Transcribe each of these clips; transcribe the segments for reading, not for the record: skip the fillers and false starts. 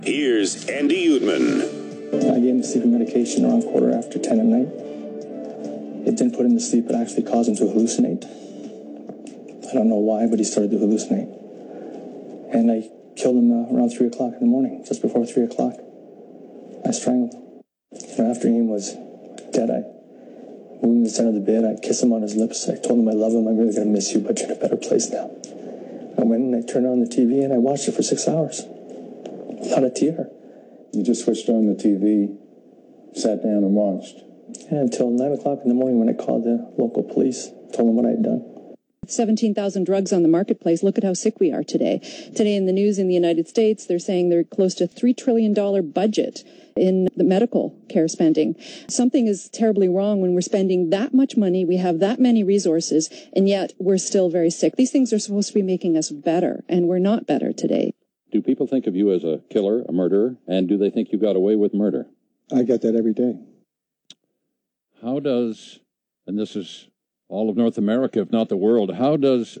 Here's Andy Uthman. I gave him the sleeping medication around 10:15 at night. It didn't put him to sleep, it actually caused him to hallucinate. I don't know why, but he started to hallucinate. And I killed him around 3 o'clock in the morning, just before 3 o'clock. I strangled him. After he was dead, I moved him to the center of the bed. I kissed him on his lips. I told him I love him. I'm really going to miss you, but you're in a better place now. I went and I turned on the TV and I watched it for 6 hours. Without a tear. You just switched on the TV, sat down and watched? Yeah, until 9 o'clock in the morning when I called the local police, told them what I had done. 17,000 drugs on the marketplace. Look at how sick we are today. Today in the news in the United States, they're saying they're close to $3 trillion budget in the medical care spending. Something is terribly wrong when we're spending that much money, we have that many resources, and yet we're still very sick. These things are supposed to be making us better, and we're not better today. Do people think of you as a killer, a murderer, and do they think you got away with murder? I get that every day. How does, and this is all of North America, if not the world, how does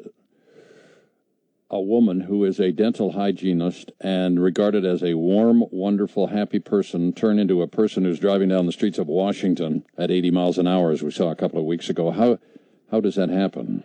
a woman who is a dental hygienist and regarded as a warm, wonderful, happy person turn into a person who's driving down the streets of Washington at 80 miles an hour, as we saw a couple of weeks ago? How does that happen?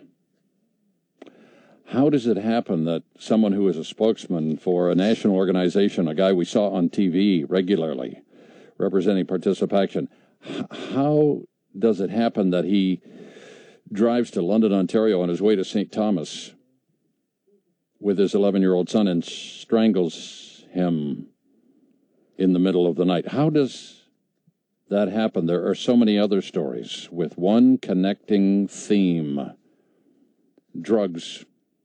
How does it happen that someone who is a spokesman for a national organization, a guy we saw on TV regularly, representing participation, how does it happen that he drives to London, Ontario on his way to St. Thomas with his 11-year-old son and strangles him in the middle of the night? How does that happen? There are so many other stories with one connecting theme: drugs.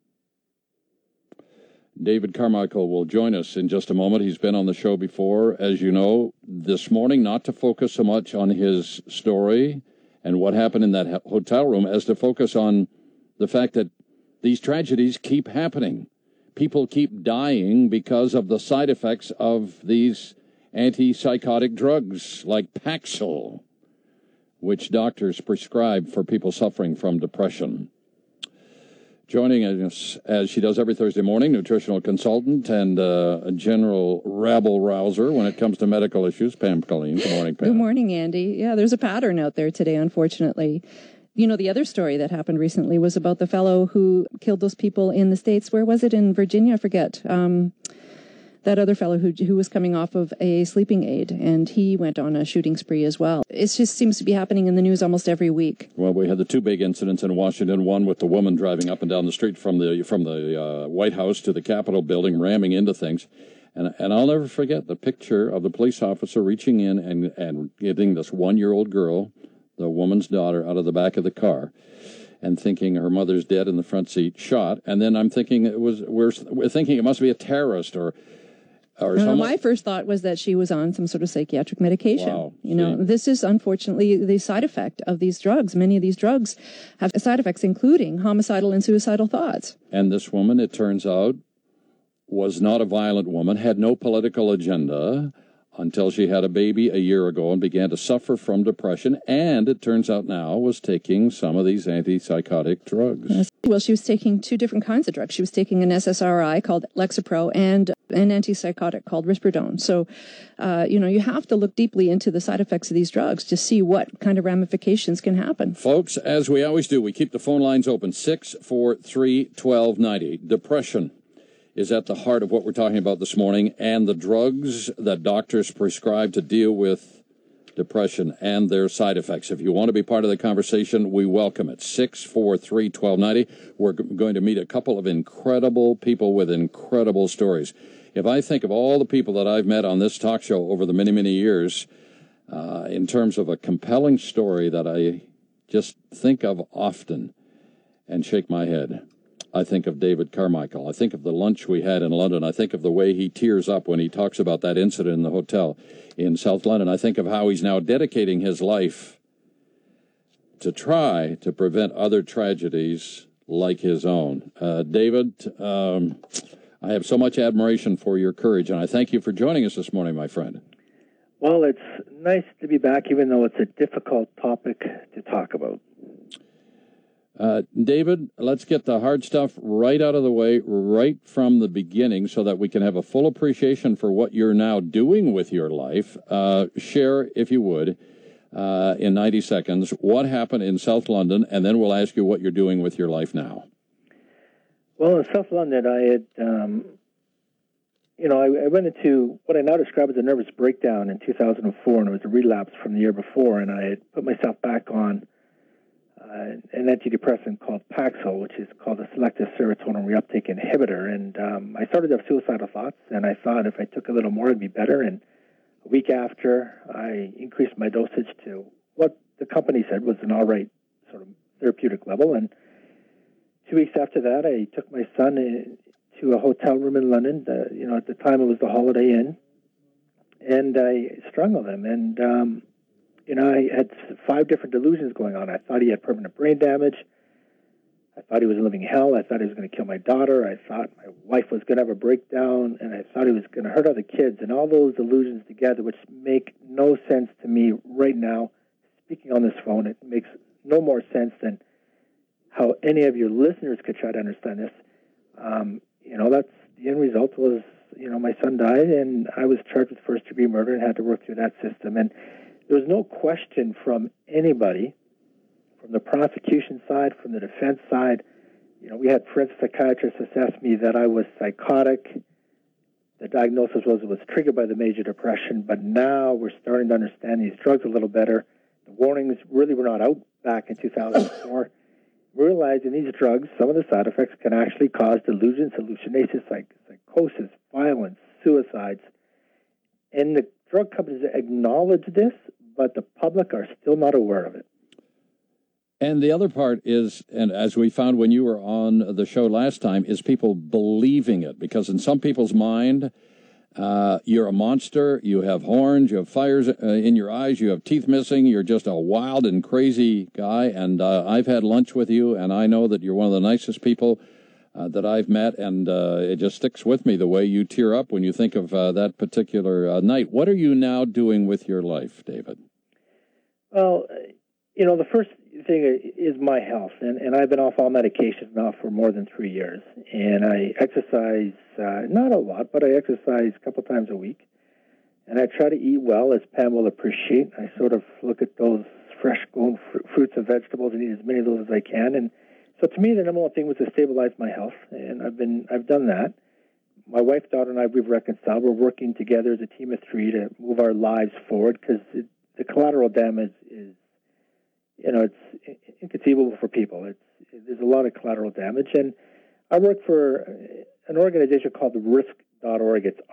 David Carmichael will join us in just a moment. He's been on the show before, as you know, this morning, not to focus so much on his story and what happened in that hotel room as to focus on the fact that these tragedies keep happening. People keep dying because of the side effects of these antipsychotic drugs like Paxil, which doctors prescribe for people suffering from depression. Joining us, as she does every Thursday morning, nutritional consultant and a general rabble-rouser when it comes to medical issues, Pam Colleen. Good morning, Pam. Good morning, Andy. Yeah, there's a pattern out there today, unfortunately. You know, the other story that happened recently was about the fellow who killed those people in the States. Where was it? In Virginia? I forget. That other fellow who was coming off of a sleeping aid, and he went on a shooting spree as well. It just seems to be happening in the news almost every week. Well, we had the two big incidents in Washington, one with the woman driving up and down the street from the White House to the Capitol building, ramming into things. And I'll never forget the picture of the police officer reaching in and getting this 1-year-old girl, the woman's daughter, out of the back of the car, and thinking her mother's dead in the front seat, shot. And then I'm thinking we're thinking it must be a terrorist or my first thought was that she was on some sort of psychiatric medication. Wow. You know, this is unfortunately the side effect of these drugs. Many of these drugs have side effects, including homicidal and suicidal thoughts. And this woman, it turns out, was not a violent woman, had no political agenda until she had a baby a year ago and began to suffer from depression. And it turns out now was taking some of these antipsychotic drugs. Yes. Well, she was taking two different kinds of drugs. She was taking an SSRI called Lexapro and an antipsychotic called Risperidone. So, you have to look deeply into the side effects of these drugs to see what kind of ramifications can happen. Folks, as we always do, we keep the phone lines open, 643-1290. Depression is at the heart of what we're talking about this morning, and the drugs that doctors prescribe to deal with depression and their side effects. If you want to be part of the conversation, we welcome it. 643-1290. We're going to meet a couple of incredible people with incredible stories. If I think of all the people that I've met on this talk show over the many, many years, in terms of a compelling story that I just think of often and shake my head, I think of David Carmichael. I think of the lunch we had in London. I think of the way he tears up when he talks about that incident in the hotel in South London. I think of how he's now dedicating his life to try to prevent other tragedies like his own. David, I have so much admiration for your courage, and I thank you for joining us this morning, my friend. Well, it's nice to be back, even though it's a difficult topic to talk about. David, let's get the hard stuff right out of the way, right from the beginning, so that we can have a full appreciation for what you're now doing with your life. Share, if you would, in 90 seconds, what happened in South London, and then we'll ask you what you're doing with your life now. Well, in South London, I had, I went into what I now describe as a nervous breakdown in 2004, and it was a relapse from the year before, and I had put myself back on an antidepressant called Paxil, which is called a selective serotonin reuptake inhibitor. And I started to have suicidal thoughts, and I thought if I took a little more, it'd be better. And a week after, I increased my dosage to what the company said was an all right sort of therapeutic level. And 2 weeks after that, I took my son to a hotel room in London. At the time, it was the Holiday Inn. And I strangled him. And I had 5 different delusions going on. I thought he had permanent brain damage. I thought he was living hell. I thought he was going to kill my daughter. I thought my wife was going to have a breakdown. And I thought he was going to hurt other kids. And all those delusions together, which make no sense to me right now, speaking on this phone, it makes no more sense than how any of your listeners could try to understand this. That's the end result was, my son died, and I was charged with first-degree murder and had to work through that system. And there was no question from anybody, from the prosecution side, from the defense side. We had forensic psychiatrists assess me that I was psychotic. The diagnosis was it was triggered by the major depression, but now we're starting to understand these drugs a little better. The warnings really were not out back in 2004. Realizing these drugs, some of the side effects can actually cause delusions, hallucinations, psychosis, violence, suicides. And the drug companies acknowledge this, but the public are still not aware of it. And the other part is, and as we found when you were on the show last time, is people believing it. Because in some people's mind, you're a monster, you have horns, you have fires in your eyes, you have teeth missing, you're just a wild and crazy guy. And I've had lunch with you, and I know that you're one of the nicest people that I've met, and it just sticks with me the way you tear up when you think of that particular night. What are you now doing with your life, David? Well, the first thing is my health, and I've been off all medications now for more than 3 years, and I exercise, not a lot, but I exercise a couple times a week, and I try to eat well, as Pam will appreciate. I sort of look at those fresh grown fruits and vegetables and eat as many of those as I can, and so to me, the number one thing was to stabilize my health, and I've done that. My wife, daughter, and I, we've reconciled. We're working together as a team of 3 to move our lives forward, because the collateral damage is, it's inconceivable for people. There's a lot of collateral damage. And I work for an organization called RISK.org. It's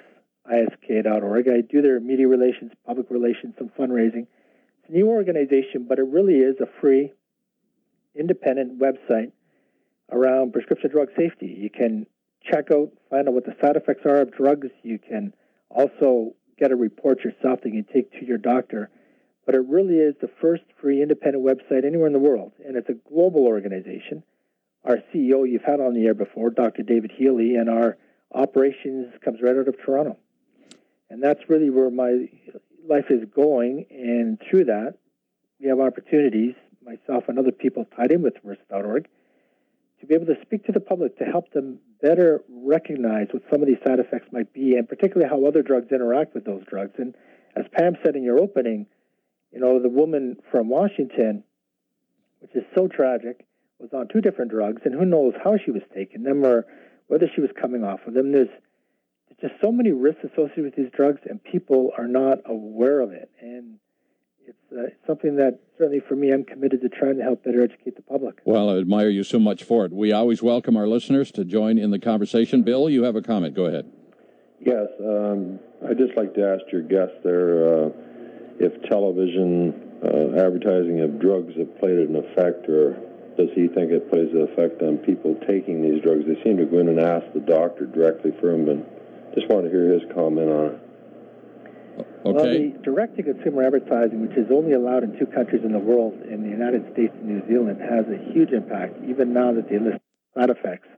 RXISK.org. I do their media relations, public relations, some fundraising. It's a new organization, but it really is a free, independent website around prescription drug safety. You can check out, find out what the side effects are of drugs. You can also get a report yourself that you can take to your doctor. But it really is the first free independent website anywhere in the world, and it's a global organization. Our CEO you've had on the air before, Dr. David Healy, and our operations comes right out of Toronto. And that's really where my life is going, and through that, we have opportunities, myself and other people tied in with risk.org, to be able to speak to the public to help them better recognize what some of these side effects might be, and particularly how other drugs interact with those drugs. And as Pam said in your opening, the woman from Washington, which is so tragic, was on 2 different drugs, and who knows how she was taking them or whether she was coming off of them. There's just so many risks associated with these drugs, and people are not aware of it. And it's something that, certainly for me, I'm committed to trying to help better educate the public. Well, I admire you so much for it. We always welcome our listeners to join in the conversation. Bill, you have a comment. Go ahead. Yes. I'd just like to ask your guest there if television advertising of drugs have played an effect, or does he think it plays an effect on people taking these drugs? They seem to go in and ask the doctor directly for them, and just want to hear his comment on it. Okay. Well, the direct-to-consumer advertising, which is only allowed in 2 countries in the world, in the United States and New Zealand, has a huge impact, even now that they list side effects.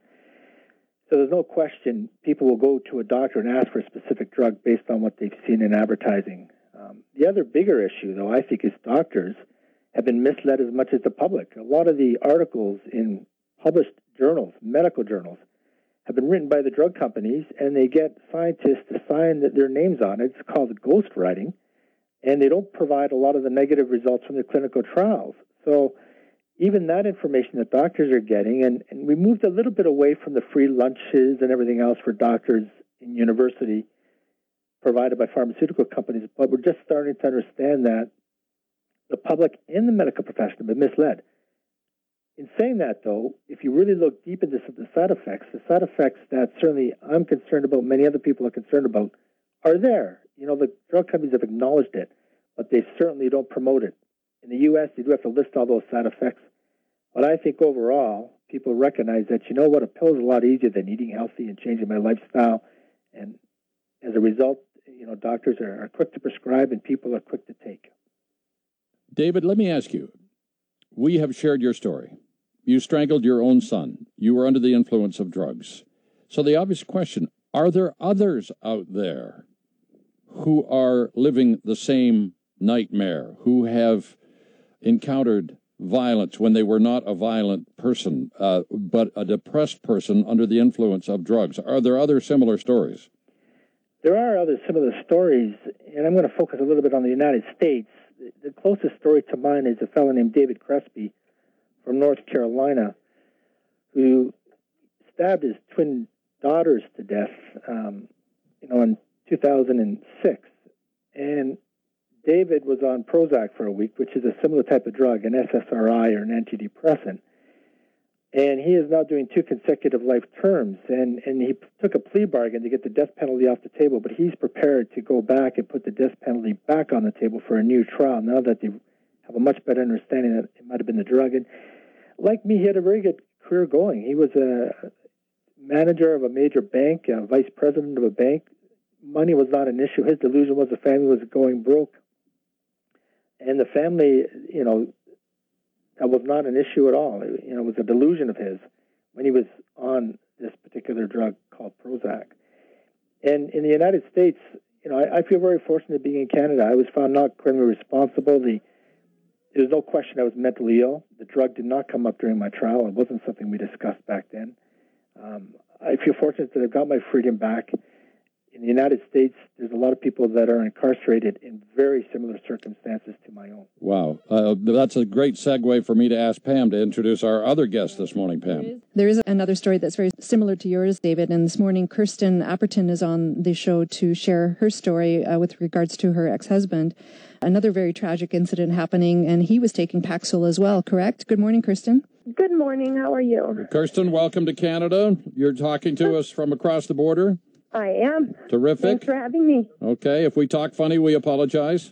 So there's no question people will go to a doctor and ask for a specific drug based on what they've seen in advertising. The other bigger issue, though, I think, is doctors have been misled as much as the public. A lot of the articles in published journals, medical journals, have been written by the drug companies, and they get scientists to sign their names on it. It's called ghostwriting, and they don't provide a lot of the negative results from the clinical trials. So even that information that doctors are getting, and we moved a little bit away from the free lunches and everything else for doctors in university provided by pharmaceutical companies, but we're just starting to understand that the public and the medical profession have been misled. In saying that, though, if you really look deep into the side effects that certainly I'm concerned about, many other people are concerned about, are there. You know, the drug companies have acknowledged it, but they certainly don't promote it. In the U.S., they do have to list all those side effects. But I think overall, people recognize that, you know what, a pill is a lot easier than eating healthy and changing my lifestyle. And as a result, you know, doctors are quick to prescribe and people are quick to take. David, let me ask you. We have shared your story. You strangled your own son. You were under the influence of drugs. So the obvious question, are there others out there who are living the same nightmare, who have encountered violence when they were not a violent person, but a depressed person under the influence of drugs? Are there other similar stories? There are other similar stories, and I'm going to focus a little bit on the United States. The closest story to mine is a fellow named David Crespi from North Carolina who stabbed his twin daughters to death, in 2006. And David was on Prozac for a week, which is a similar type of drug, an SSRI or an antidepressant. And he is now doing 2 consecutive life terms. And he took a plea bargain to get the death penalty off the table, but he's prepared to go back and put the death penalty back on the table for a new trial now that they have a much better understanding that it might have been the drug. And like me, he had a very good career going. He was a manager of a major bank, a vice president of a bank. Money was not an issue. His delusion was the family was going broke. And the family, that was not an issue at all. It was a delusion of his when he was on this particular drug called Prozac. And in the United States, I feel very fortunate being in Canada. I was found not criminally responsible. There's no question I was mentally ill. The drug did not come up during my trial. It wasn't something we discussed back then. I feel fortunate that I've got my freedom back. In the United States, there's a lot of people that are incarcerated in very similar circumstances to my own. Wow. That's a great segue for me to ask Pam to introduce our other guest this morning, Pam. There is another story that's very similar to yours, David. And this morning, Kirsten Apperton is on the show to share her story with regards to her ex-husband. Another very tragic incident happening, and he was taking Paxil as well, correct? Good morning, Kirsten. Good morning. How are you? Kirsten, welcome to Canada. You're talking to us from across the border. I am. Terrific. Thanks for having me. Okay. If we talk funny, we apologize.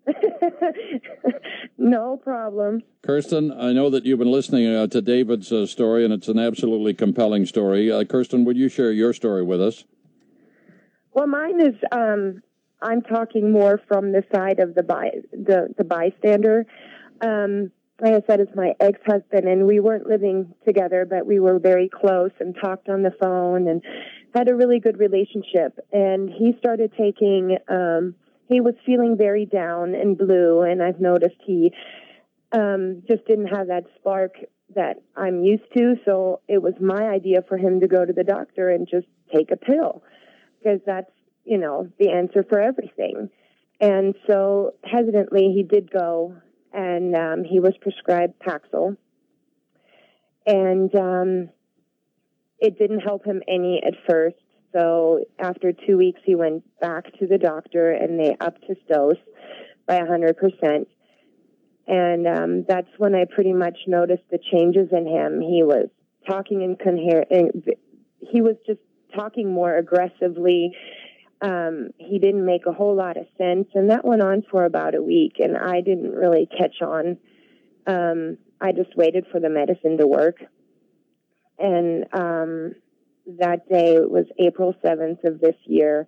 No problem. Kirsten, I know that you've been listening to David's story, and it's an absolutely compelling story. Kirsten, would you share your story with us? Well, mine is, I'm talking more from the side of the bystander. Like I said, it's my ex-husband, and we weren't living together, but we were very close and talked on the phone and had a really good relationship. And he started taking, he was feeling very down and blue, and I've noticed he just didn't have that spark that I'm used to. So it was my idea for him to go to the doctor and just take a pill, because that's, the answer for everything. And so hesitantly, he did go, and he was prescribed Paxil. And it didn't help him any at first. So after 2 weeks, he went back to the doctor, and they upped his dose by 100%. And that's when I pretty much noticed the changes in him. He was talking he was just talking more aggressively. He didn't make a whole lot of sense, and that went on for about a week, and I didn't really catch on. I just waited for the medicine to work. And that day, it was April 7th of this year,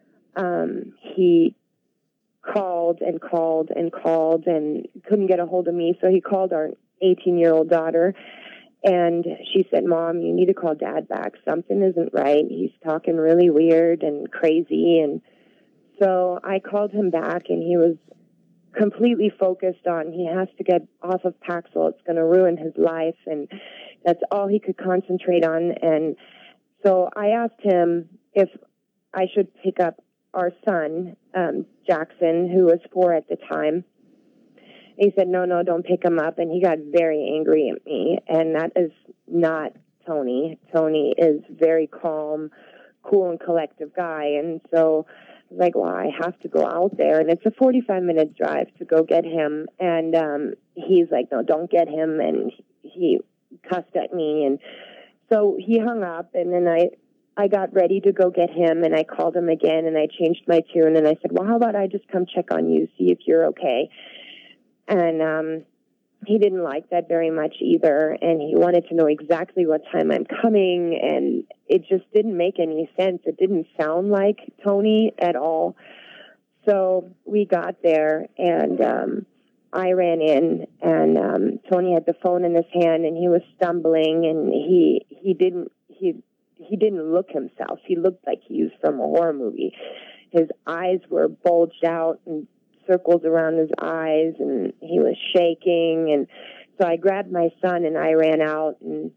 he called and called and called and couldn't get a hold of me, so he called our 18-year-old daughter, and she said, "Mom, you need to call Dad back. Something isn't right. He's talking really weird and crazy." And so I called him back, and he was completely focused on he has to get off of Paxil. It's going to ruin his life, and that's all he could concentrate on. And so I asked him if I should pick up our son, Jackson, who was 4 at the time. He said, no, don't pick him up. And he got very angry at me. And that is not Tony. Tony is very calm, cool, and collective guy. And so I was like, well, I have to go out there. And it's a 45-minute drive to go get him. And he's like, no, don't get him. And he cussed at me. And so he hung up. And then I got ready to go get him. And I called him again. And I changed my tune. And I said, well, how about I just come check on you, see if you're okay. And he didn't like that very much either, and he wanted to know exactly what time I'm coming, and it just didn't make any sense. It didn't sound like Tony at all. So we got there, and I ran in, and Tony had the phone in his hand, and he was stumbling, and he didn't look himself. He looked like he was from a horror movie. His eyes were bulged out and circles around his eyes, and he was shaking. And so I grabbed my son and I ran out, and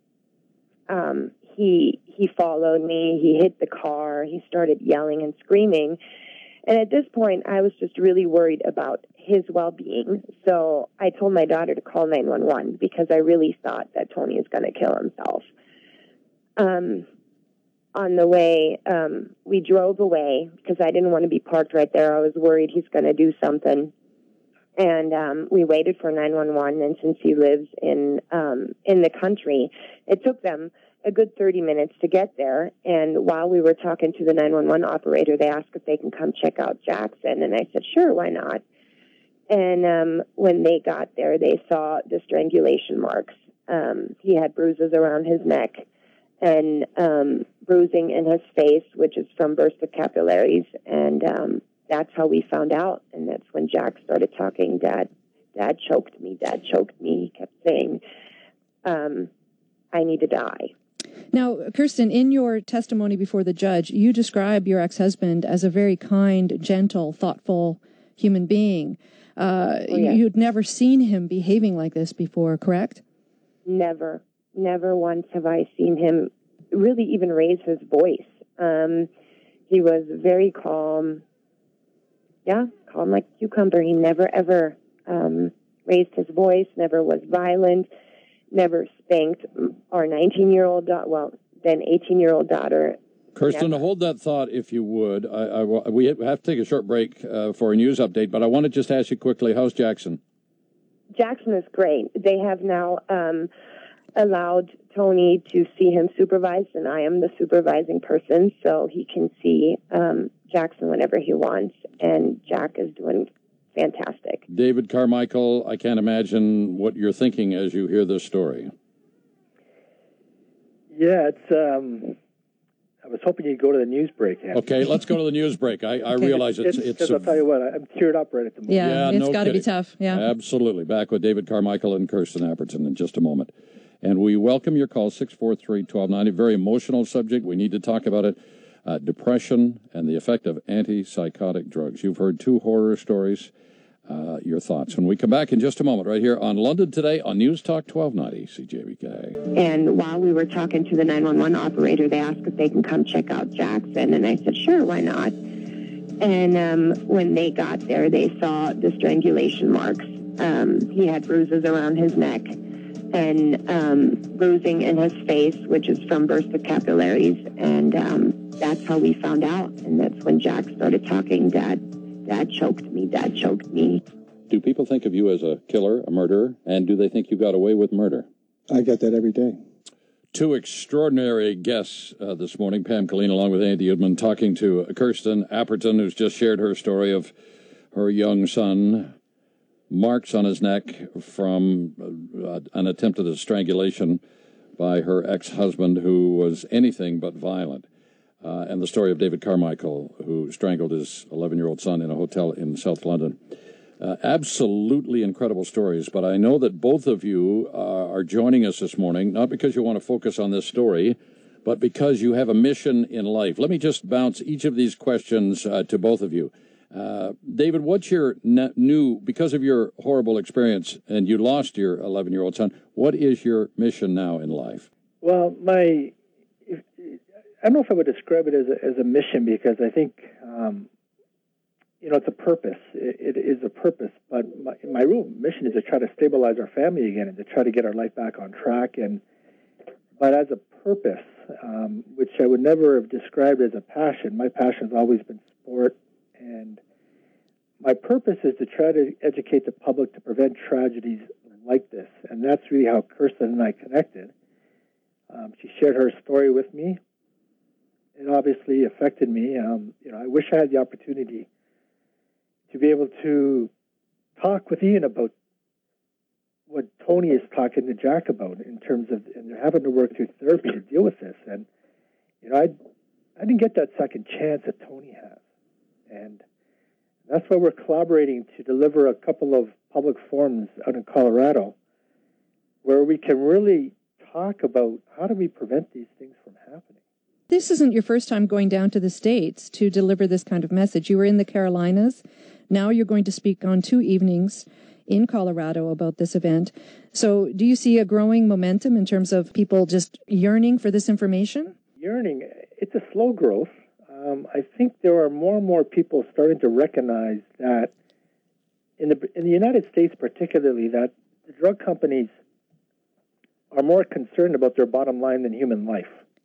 he followed me. He hit the car. He started yelling and screaming. And at this point, I was just really worried about his well-being. So I told my daughter to call 911 because I really thought that Tony is going to kill himself. On the way, we drove away because I didn't want to be parked right there. I was worried he's going to do something. And we waited for 911, and since he lives in the country, it took them a good 30 minutes to get there. And while we were talking to the 911 operator, they asked if they can come check out Jackson. And I said, sure, why not? And when they got there, they saw the strangulation marks. He had bruises around his neck and bruising in his face, which is from burst of capillaries. And that's how we found out. And that's when Jack started talking, Dad choked me, Dad choked me. He kept saying, I need to die. Now, Kirsten, in your testimony before the judge, you describe your ex-husband as a very kind, gentle, thoughtful human being. Yes. You'd never seen him behaving like this before, correct? Never once have I seen him really even raise his voice. He was very calm. Yeah, calm like a cucumber. He never, ever raised his voice, never was violent, never spanked our 19-year-old, then 18-year-old daughter. Kirsten, hold that thought if you would. We have to take a short break for a news update, but I want to just ask you quickly, how's Jackson? Jackson is great. They have now allowed Tony to see him supervised, and I am the supervising person, so he can see Jackson whenever he wants, and Jack is doing fantastic. David Carmichael, I can't imagine what you're thinking as you hear this story. Yeah, it's... I was hoping you'd go to the news break. Andy. Okay, let's go to the news break. I realize it's because I'll tell you what, I'm teared up right at the moment. Yeah, it's got to be tough. Yeah, absolutely. Back with David Carmichael and Kirsten Apperton in just a moment. And we welcome your call, 643-1290. Very emotional subject. We need to talk about it. Depression and the effect of antipsychotic drugs. You've heard two horror stories. Your thoughts when we come back in just a moment, right here on London Today on News Talk 1290 CJBK. And while we were talking to the 911 operator, they asked if they can come check out Jackson, and I said, sure, why not? And when they got there, they saw the strangulation marks. He had bruises around his neck and bruising in his face, which is from burst of capillaries, and that's how we found out. And that's when Jack started talking, Dad choked me, Dad choked me. Do people think of you as a killer, a murderer, and do they think you got away with murder? I get that every day. Two extraordinary guests this morning, Pam Killeen along with Andy Uedman, talking to Kirsten Apperton, who's just shared her story of her young son, marks on his neck from an attempted strangulation by her ex-husband, who was anything but violent. And the story of David Carmichael, who strangled his 11-year-old son in a hotel in South London. Absolutely incredible stories, but I know that both of you are joining us this morning, not because you want to focus on this story, but because you have a mission in life. Let me just bounce each of these questions to both of you. David, what's your new, because of your horrible experience and you lost your 11-year-old son, what is your mission now in life? Well, I don't know if I would describe it as a mission, because I think, it's a purpose. It is a purpose, but my real mission is to try to stabilize our family again and to try to get our life back on track. But as a purpose, which I would never have described as a passion. My passion has always been sport, and my purpose is to try to educate the public to prevent tragedies like this, and that's really how Kirsten and I connected. She shared her story with me. It obviously affected me. I wish I had the opportunity to be able to talk with Ian about what Tony is talking to Jack about in terms of, and they're having to work through therapy to deal with this. And, I didn't get that second chance that Tony has. And that's why we're collaborating to deliver a couple of public forums out in Colorado where we can really talk about how do we prevent these things from happening. This isn't your first time going down to the States to deliver this kind of message. You were in the Carolinas. Now you're going to speak on 2 evenings in Colorado about this event. So do you see a growing momentum in terms of people just yearning for this information? Yearning, it's a slow growth. I think there are more and more people starting to recognize that in the United States particularly, that the drug companies are more concerned about their bottom line than human life.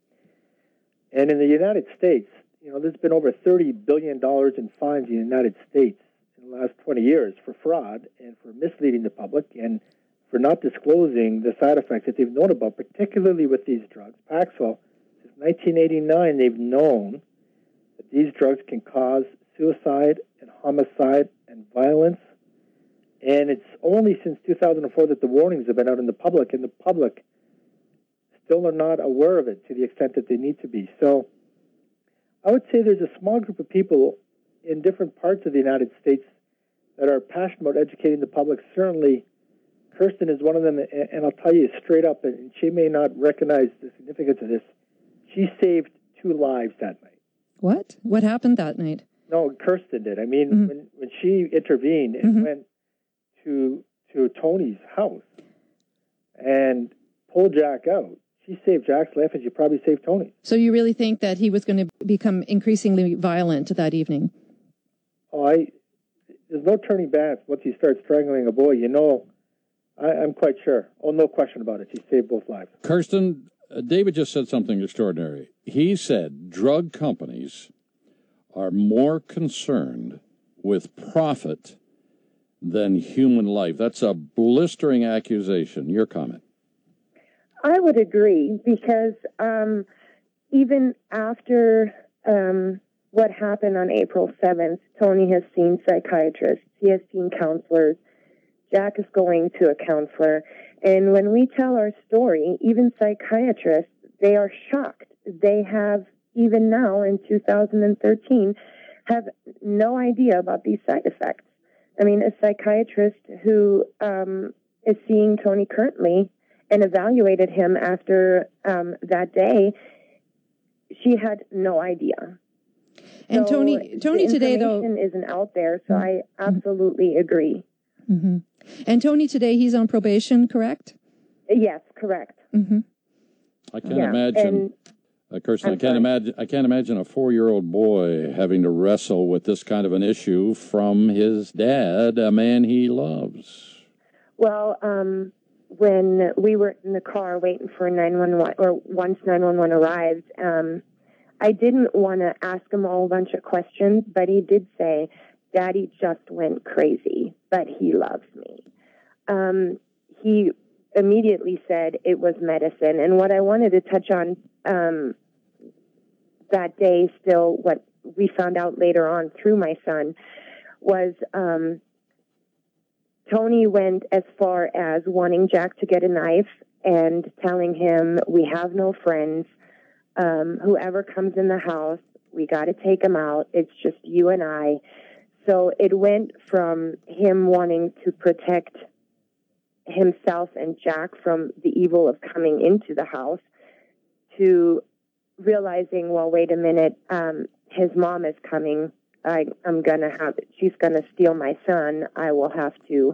And in the United States, there's been over $30 billion in fines in the United States in the last 20 years for fraud and for misleading the public and for not disclosing the side effects that they've known about, particularly with these drugs. Paxil, since 1989, they've known that these drugs can cause suicide and homicide and violence. And it's only since 2004 that the warnings have been out in the public, and the public still are not aware of it to the extent that they need to be. So I would say there's a small group of people in different parts of the United States that are passionate about educating the public. Certainly, Kirsten is one of them, and I'll tell you straight up, and she may not recognize the significance of this, she saved 2 lives that night. What? What happened that night? No, Kirsten did. I mean, when she intervened and went to Tony's house and pulled Jack out, she saved Jack's life, and she probably saved Tony. So you really think that he was going to become increasingly violent that evening? There's no turning back once he starts strangling a boy. I'm quite sure. Oh, no question about it. She saved both lives. Kirsten, David just said something extraordinary. He said drug companies are more concerned with profit than human life. That's a blistering accusation. Your comment? I would agree, because even after what happened on April 7th, Tony has seen psychiatrists, he has seen counselors, Jack is going to a counselor, and when we tell our story, even psychiatrists, they are shocked. They have, even now in 2013, have no idea about these side effects. I mean, a psychiatrist who is seeing Tony currently and evaluated him after that day, she had no idea. And so Tony today, though, information isn't out there, so I absolutely agree. Mm-hmm. And Tony today, he's on probation, correct? Yes, correct. Mm-hmm. I can't imagine, Kirsten. I can't imagine a 4-year-old boy having to wrestle with this kind of an issue from his dad, a man he loves. Well, when we were in the car waiting for 911, or once 911 arrived, I didn't want to ask him a whole bunch of questions, but he did say, "Daddy just went crazy, but he loves me." He immediately said it was medicine. And what I wanted to touch on that day, still what we found out later on through my son, was Tony went as far as wanting Jack to get a knife and telling him, "We have no friends. Whoever comes in the house, we got to take him out. It's just you and I." So it went from him wanting to protect himself and Jack from the evil of coming into the house to realizing, well, wait a minute, his mom is coming I'm gonna she's gonna steal my son, I will have to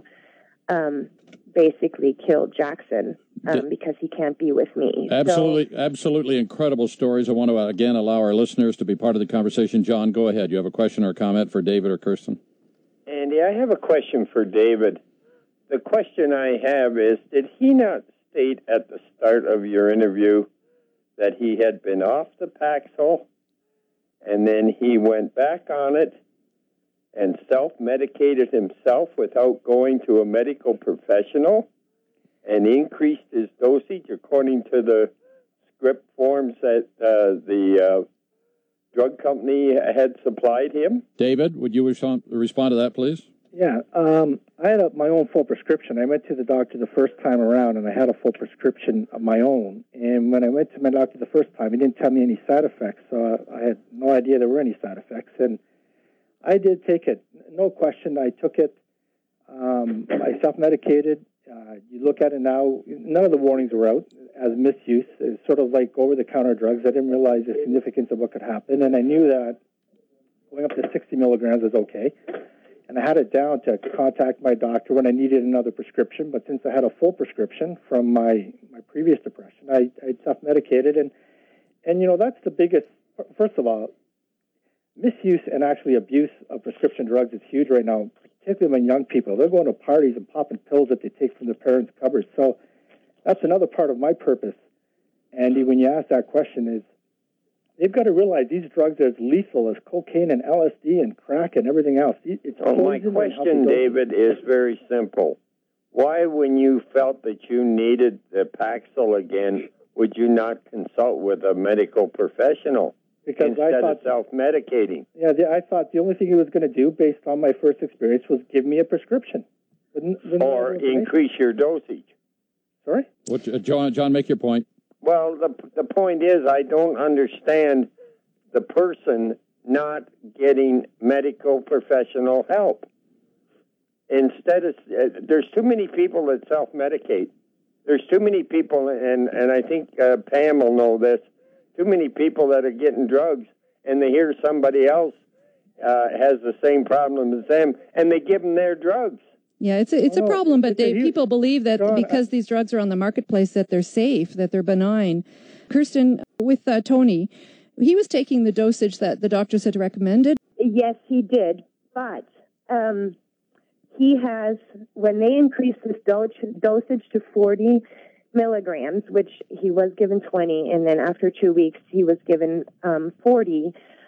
basically kill Jackson because he can't be with me. Absolutely incredible stories. I want to again allow our listeners to be part of the conversation. John, go ahead. You have a question or a comment for David or Kirsten? Andy, I have a question for David. The question I have is, did he not state at the start of your interview that he had been off the Paxil and then he went back on it and self-medicated himself without going to a medical professional and increased his dosage according to the script forms that the drug company had supplied him? David, would you respond to that, please? Yeah, I had my own full prescription. I went to the doctor the first time around, and I had a full prescription of my own. And when I went to my doctor the first time, he didn't tell me any side effects, so I had no idea there were any side effects. And I did take it, no question. I took it. I self-medicated. You look at it now, none of the warnings were out as misuse. It's sort of like over-the-counter drugs. I didn't realize the significance of what could happen, and I knew that going up to 60 milligrams was okay. And I had it down to contact my doctor when I needed another prescription. But since I had a full prescription from my previous depression, I self-medicated. And you know, that's the biggest, first of all, misuse and actually abuse of prescription drugs is huge right now, particularly among young people. They're going to parties and popping pills that they take from their parents' cupboards. So that's another part of my purpose, Andy, when you ask that question is, they've got to realize these drugs are as lethal as cocaine and LSD and crack and everything else. My question, David, is very simple. Why, when you felt that you needed the Paxil again, would you not consult with a medical professional instead of self-medicating? Yeah, I thought the only thing he was going to do, based on my first experience, was give me a prescription. Or increase your dosage. Sorry? John, make your point. Well, the point is, I don't understand the person not getting medical professional help. Instead of, there's too many people that self-medicate. There's too many people, and I think Pam will know this, too many people that are getting drugs, and they hear somebody else has the same problem as them, and they give them their drugs. Yeah, it's a problem, but people believe that because these drugs are on the marketplace that they're safe, that they're benign. Kirsten, with Tony, he was taking the dosage that the doctors had recommended. Yes, he did, but he has, when they increased his dosage to 40 milligrams, which he was given 20, and then after 2 weeks he was given 40,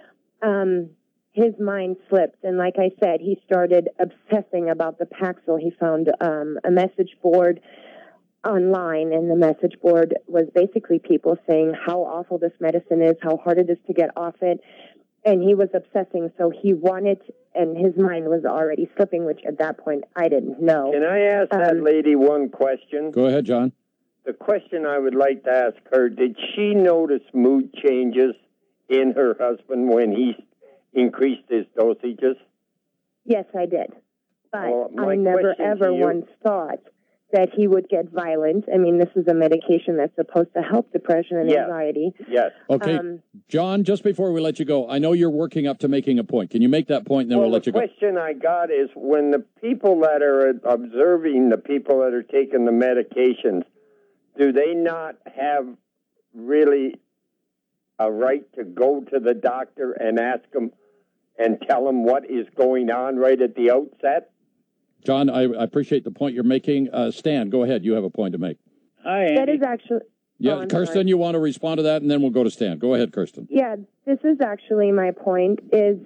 his mind slipped, and like I said, he started obsessing about the Paxil. He found a message board online, and the message board was basically people saying how awful this medicine is, how hard it is to get off it, and he was obsessing, so he wanted, and his mind was already slipping, which at that point I didn't know. Can I ask that lady one question? Go ahead, John. The question I would like to ask her, did she notice mood changes in her husband when he increased his dosages? Yes, I did. But I never, ever once thought that he would get violent. I mean, this is a medication that's supposed to help depression and anxiety. Yes. Okay. John, just before we let you go, I know you're working up to making a point. Can you make that point, and then we'll let you go? The question I got is, when the people that are observing the people that are taking the medications, do they not have really a right to go to the doctor and ask them and tell them what is going on right at the outset? John, I appreciate the point you're making. Stan, go ahead. You have a point to make. Hi, Andy. That is actually... Yeah, Kirsten, you want to respond to that, and then we'll go to Stan. Go ahead, Kirsten. Yeah, this is actually my point, is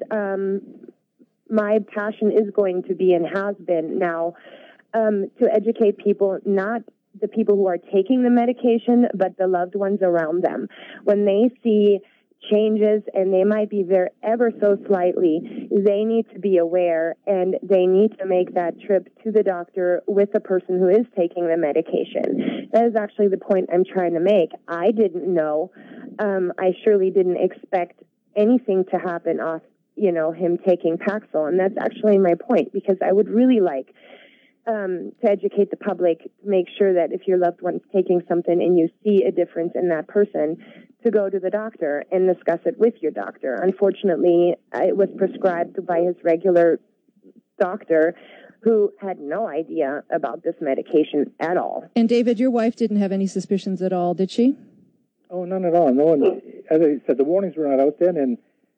my passion is going to be and has been now to educate people, not the people who are taking the medication, but the loved ones around them. When they see changes, and they might be there ever so slightly, they need to be aware, and they need to make that trip to the doctor with the person who is taking the medication. That is actually the point I'm trying to make. I didn't know. I surely didn't expect anything to happen off, him taking Paxil, and that's actually my point, because I would really like to educate the public, to make sure that if your loved one's taking something and you see a difference in that person, to go to the doctor and discuss it with your doctor. Unfortunately, it was prescribed by his regular doctor, who had no idea about this medication at all. And David, your wife didn't have any suspicions at all, did she? Oh, none at all. No one. As I said, the warnings were not out then, and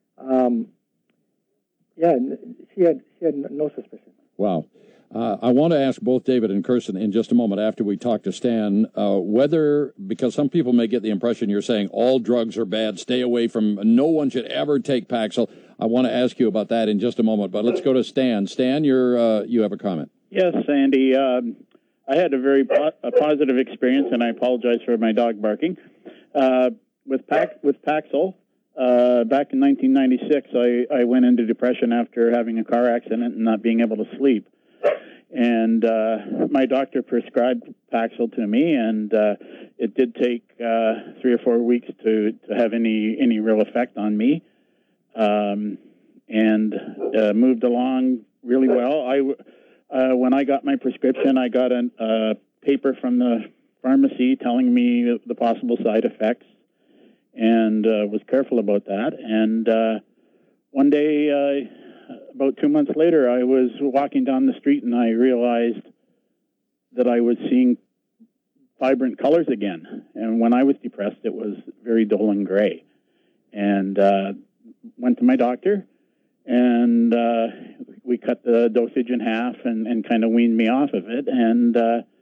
she had no suspicion. Wow. I want to ask both David and Kirsten in just a moment after we talk to Stan, whether, because some people may get the impression you're saying all drugs are bad, stay away from, no one should ever take Paxil. I want to ask you about that in just a moment, but let's go to Stan. Stan, you have a comment. Yes, Sandy. I had a very positive experience, and I apologize for my dog barking. With Paxil, back in 1996, I went into depression after having a car accident and not being able to sleep. And my doctor prescribed Paxil to me, and it did take 3 or 4 weeks to have any real effect on me, and moved along really well. When I got my prescription, I got a paper from the pharmacy telling me the possible side effects, and was careful about that. And one day, about 2 months later, I was walking down the street and I realized that I was seeing vibrant colors again. And when I was depressed, it was very dull and gray. And went to my doctor, and we cut the dosage in half and kind of weaned me off of it. And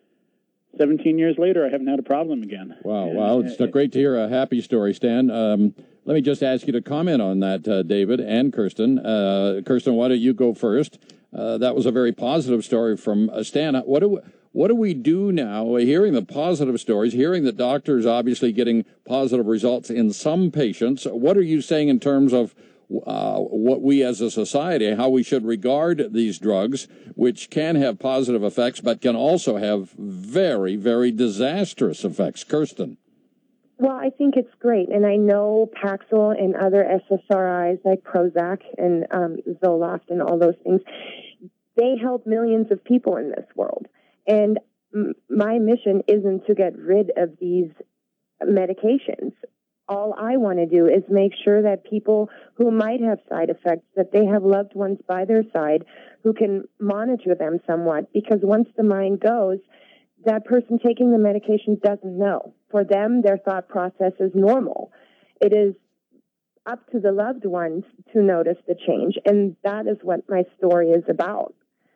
17 years later, I haven't had a problem again. Wow. Well, it's great to hear a happy story, Stan. Let me just ask you to comment on that, David and Kirsten. Kirsten, why don't you go first? That was a very positive story from Stan. What do we do now, hearing the positive stories, hearing that doctors obviously getting positive results in some patients? What are you saying in terms of what we as a society, how we should regard these drugs, which can have positive effects, but can also have very, very disastrous effects? Kirsten. Well, I think it's great, and I know Paxil and other SSRIs like Prozac and Zoloft and all those things, they help millions of people in this world. And my mission isn't to get rid of these medications. All I want to do is make sure that people who might have side effects, that they have loved ones by their side who can monitor them somewhat, because once the mind goes, that person taking the medication doesn't know. For them, their thought process is normal. It is up to the loved ones to notice the change, and that is what my story is about.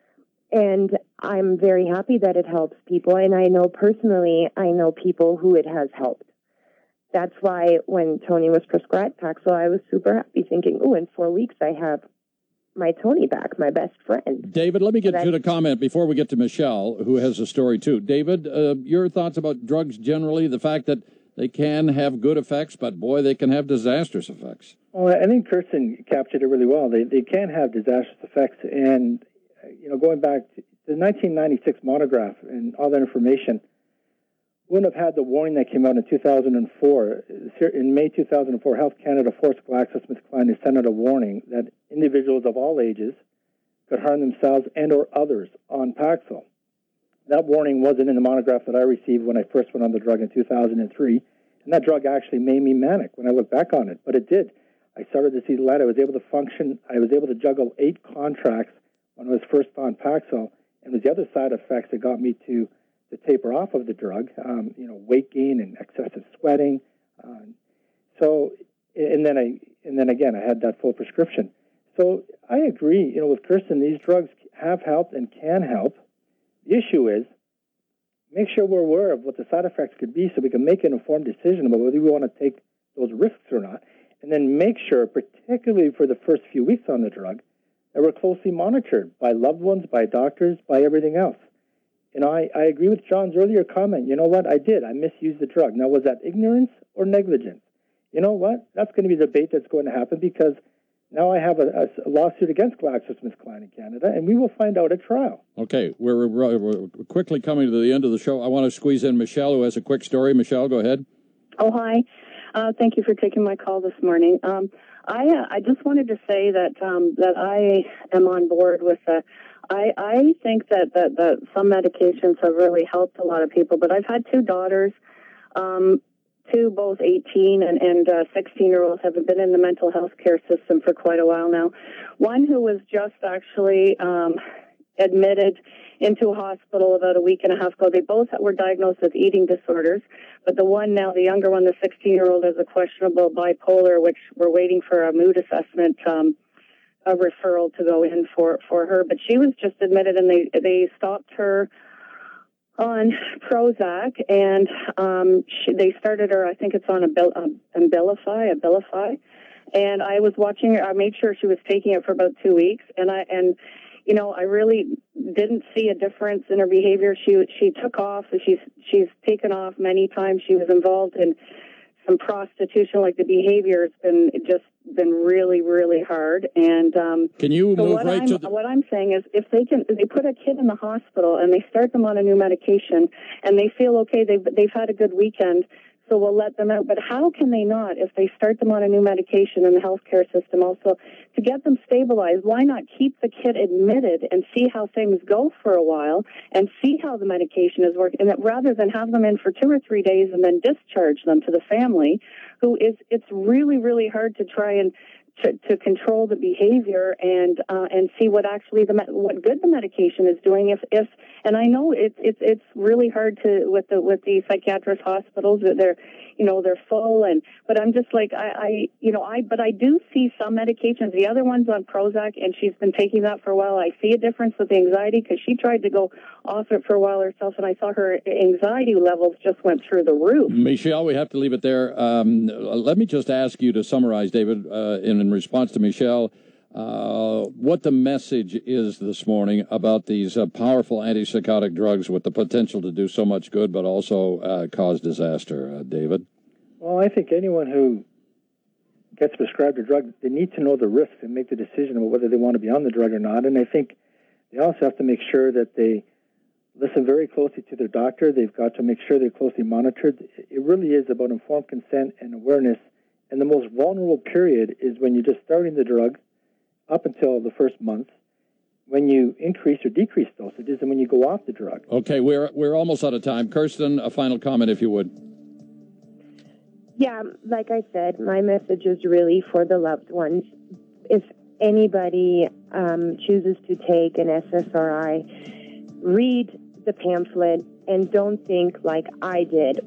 And I'm very happy that it helps people, and I know personally, I know people who it has helped. That's why when Tony was prescribed Paxil, I was super happy, thinking, oh, in 4 weeks I have my Tony back, my best friend. David, let me get you to comment before we get to Michelle, who has a story too. David, your thoughts about drugs generally, the fact that they can have good effects, but boy, they can have disastrous effects. Well, I think Kirsten captured it really well. They can have disastrous effects, and going back to the 1996 monograph and all that information, wouldn't have had the warning that came out in 2004. In May 2004, Health Canada forced GlaxoSmithKline to send out a warning that individuals of all ages could harm themselves and or others on Paxil. That warning wasn't in the monograph that I received when I first went on the drug in 2003, and that drug actually made me manic when I look back on it, but it did. I started to see light. I was able to function. I was able to juggle 8 contracts when I was first on Paxil, and it was the other side effects that got me to taper off of the drug, weight gain and excessive sweating. And then again, I had that full prescription. So I agree, with Kirsten, these drugs have helped and can help. The issue is make sure we're aware of what the side effects could be so we can make an informed decision about whether we want to take those risks or not. And then make sure, particularly for the first few weeks on the drug, that we're closely monitored by loved ones, by doctors, by everything else. I agree with John's earlier comment. You know what? I did. I misused the drug. Now, was that ignorance or negligence? You know what? That's going to be the debate that's going to happen, because now I have a lawsuit against GlaxoSmithKline in Canada, and we will find out at trial. Okay. We're quickly coming to the end of the show. I want to squeeze in Michelle, who has a quick story. Michelle, go ahead. Oh, hi. Thank you for taking my call this morning. I just wanted to say that I am on board with I think that some medications have really helped a lot of people, but I've had 2 daughters. two, both 18 and 16-year-olds, have been in the mental health care system for quite a while now. One who was just actually admitted into a hospital about a week and a half ago. They both were diagnosed with eating disorders, but the one now, the younger one, the 16-year-old, has a questionable bipolar, which we're waiting for a mood assessment, a referral to go in for her. But she was just admitted, and they stopped her on Prozac, and they started her, I think it's on Abilify. And I was watching her. I made sure she was taking it for about 2 weeks, and I really didn't see a difference in her behavior. She took off. She's taken off many times. She was involved in some prostitution. Like, the behavior has been really, really hard. And can you move right to what I'm saying is, if they put a kid in the hospital and they start them on a new medication and they feel okay, they've had a good weekend, so we'll let them out. But how can they not, if they start them on a new medication in the healthcare system also, to get them stabilized? Why not keep the kid admitted and see how things go for a while and see how the medication is working, and that rather than have them in for 2 or 3 days and then discharge them to the family, it's really, really hard to try and to control the behavior and see what actually what good the medication is doing. If and I know it's really hard to with the psychiatrist hospitals, that they're full, but I'm just like but I do see some medications. The other one's on Prozac, and she's been taking that for a while. I see a difference with the anxiety, because she tried to go off it for a while herself, and I saw her anxiety levels just went through the roof. Michelle, we have to leave it there. Let me just ask you to summarize, David, in response to Michelle, what the message is this morning about these powerful antipsychotic drugs with the potential to do so much good, but also cause disaster. David? Well, I think anyone who gets prescribed a drug, they need to know the risks and make the decision about whether they want to be on the drug or not. And I think they also have to make sure that they listen very closely to their doctor. They've got to make sure they're closely monitored. It really is about informed consent and awareness. And the most vulnerable period is when you're just starting the drug up until the first month, when you increase or decrease dosages, and when you go off the drug. Okay, we're almost out of time. Kirsten, a final comment, if you would. Yeah, like I said, my message is really for the loved ones. If anybody chooses to take an SSRI, read the pamphlet and don't think like I did,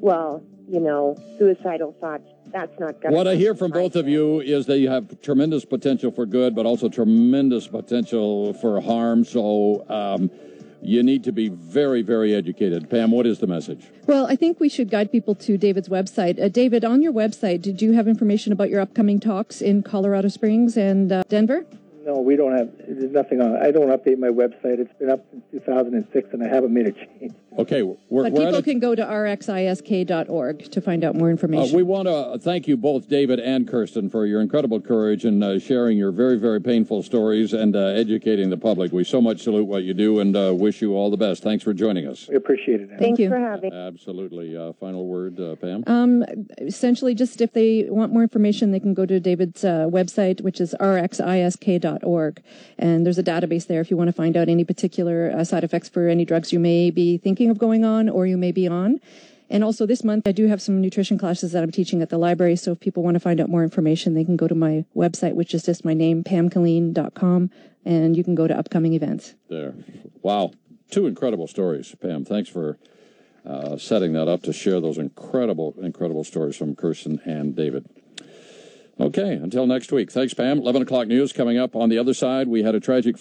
suicidal thoughts. That's not going to. What I hear from both of you is that you have tremendous potential for good, but also tremendous potential for harm. So you need to be very, very educated. Pam, what is the message? Well, I think we should guide people to David's website. David, on your website, did you have information about your upcoming talks in Colorado Springs and Denver? No, we don't have. There's nothing on. I don't update my website. It's been up since 2006, and I haven't made a change. Okay, but people can go to rxisk.org to find out more information. We want to thank you both, David and Kirsten, for your incredible courage and sharing your very, very painful stories and educating the public. We so much salute what you do and wish you all the best. Thanks for joining us. We appreciate it. Thank you for having. Absolutely. Final word, Pam. Essentially, just if they want more information, they can go to David's website, which is rxisk.org. And there's a database there if you want to find out any particular side effects for any drugs you may be thinking of going on or you may be on. And also this month, I do have some nutrition classes that I'm teaching at the library. So if people want to find out more information, they can go to my website, which is just my name, pamkilleen.com, and you can go to upcoming events. There. Wow. 2 incredible stories, Pam. Thanks for setting that up to share those incredible, incredible stories from Kirsten and David. Okay, until next week. Thanks, Pam. 11 o'clock news coming up. On the other side, we had a tragic